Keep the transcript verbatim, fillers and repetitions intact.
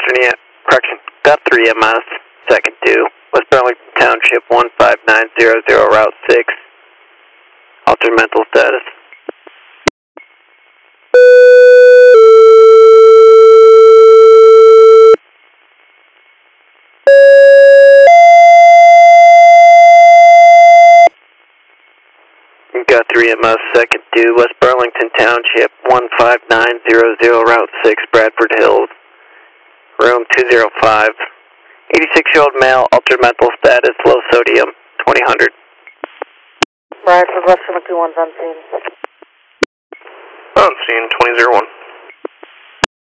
Western, yeah, correction, got three M S, second two, West Burlington Township, one five nine zero zero, Route six, altered mental status. Got three M S, second two, West Burlington Township, one five nine zero zero, Route six, Bradford Hills, room two oh five. eighty-six-year-old male, altered mental status, low sodium, twenty hundred. Bradford, Western two one's on scene. On scene, twenty oh one.